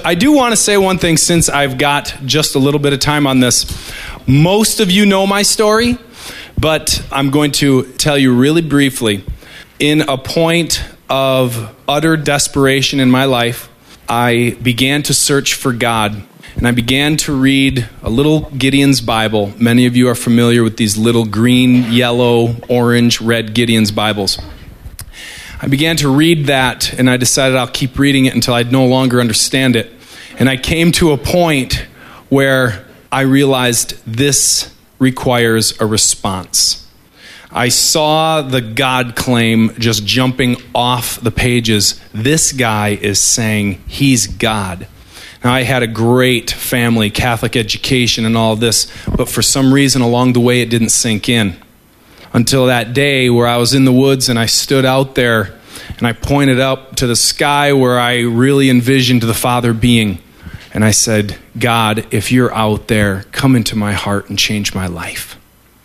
I do want to say one thing since I've got just a little bit of time on this. Most of you know my story, but I'm going to tell you really briefly. In a point of utter desperation in my life, I began to search for God, and I began to read a little Gideon's Bible. Many of you are familiar with these little green, yellow, orange, red Gideon's Bibles. I began to read that, and I decided I'll keep reading it until I'd no longer understand it. And I came to a point where I realized this requires a response. I saw the God claim just jumping off the pages. This guy is saying he's God. Now, I had a great family, Catholic education and all this, but for some reason along the way it didn't sink in. Until that day where I was in the woods and I stood out there and I pointed up to the sky where I really envisioned the Father being. And I said, God, if you're out there, come into my heart and change my life.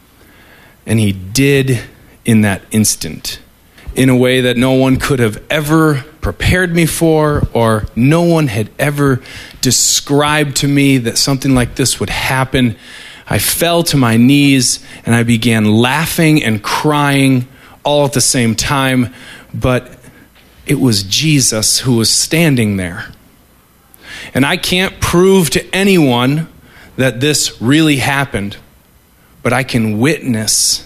And he did in that instant, in a way that no one could have ever prepared me for, or no one had ever described to me that something like this would happen. I fell to my knees and I began laughing and crying all at the same time, but it was Jesus who was standing there. And I can't prove to anyone that this really happened, but I can witness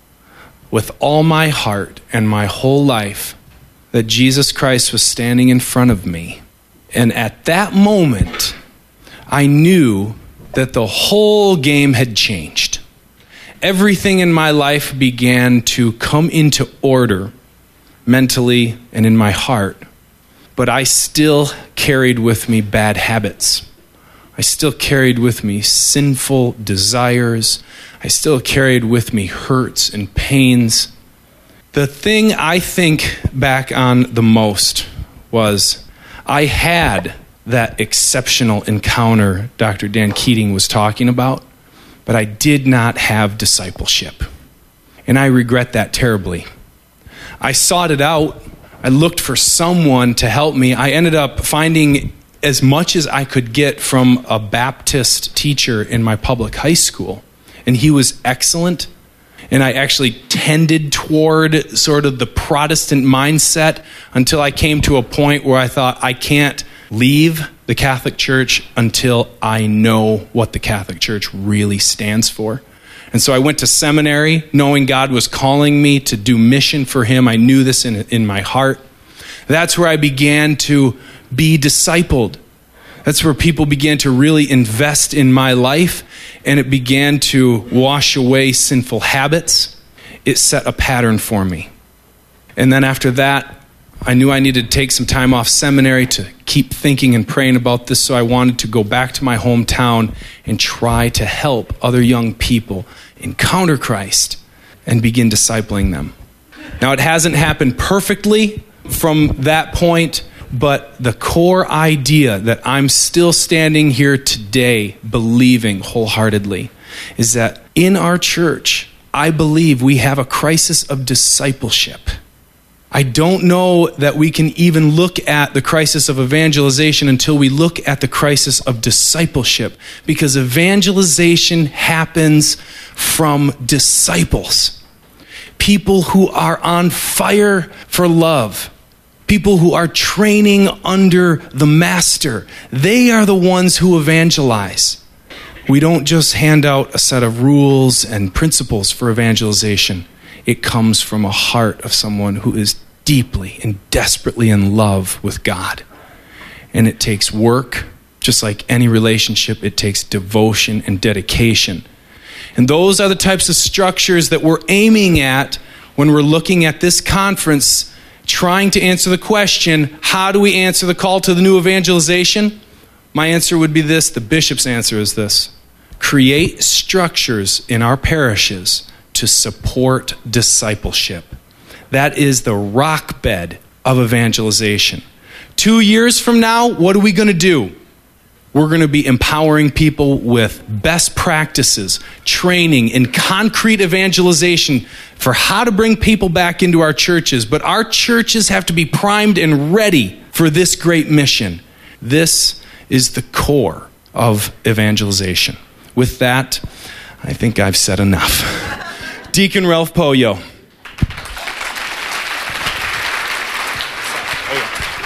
with all my heart and my whole life that Jesus Christ was standing in front of me. And at that moment, I knew that the whole game had changed. Everything in my life began to come into order mentally and in my heart. But I still carried with me bad habits. I still carried with me sinful desires. I still carried with me hurts and pains. The thing I think back on the most was I had that exceptional encounter Dr. Dan Keating was talking about, but I did not have discipleship. And I regret that terribly. I sought it out. I looked for someone to help me. I ended up finding as much as I could get from a Baptist teacher in my public high school. And he was excellent. And I actually tended toward sort of the Protestant mindset until I came to a point where I thought, I can't leave the Catholic Church until I know what the Catholic Church really stands for. And so I went to seminary knowing God was calling me to do mission for him. I knew this in my heart. That's where I began to be discipled. That's where people began to really invest in my life, and it began to wash away sinful habits. It set a pattern for me. And then after that, I knew I needed to take some time off seminary to keep thinking and praying about this, so I wanted to go back to my hometown and try to help other young people encounter Christ and begin discipling them. Now, it hasn't happened perfectly from that point, but the core idea that I'm still standing here today believing wholeheartedly is that in our church, I believe we have a crisis of discipleship. I don't know that we can even look at the crisis of evangelization until we look at the crisis of discipleship, because evangelization happens from disciples, people who are on fire for love, people who are training under the master. They are the ones who evangelize. We don't just hand out a set of rules and principles for evangelization. It comes from a heart of someone who is deeply and desperately in love with God. And it takes work, just like any relationship. It takes devotion and dedication. And those are the types of structures that we're aiming at when we're looking at this conference, trying to answer the question, how do we answer the call to the new evangelization? My answer would be this. The bishop's answer is this. Create structures in our parishes to support discipleship. That is the rock bed of evangelization. 2 years from now, what are we going to do? We're going to be empowering people with best practices, training, and concrete evangelization for how to bring people back into our churches. But our churches have to be primed and ready for this great mission. This is the core of evangelization. With that, I think I've said enough. Deacon Ralph Poyo.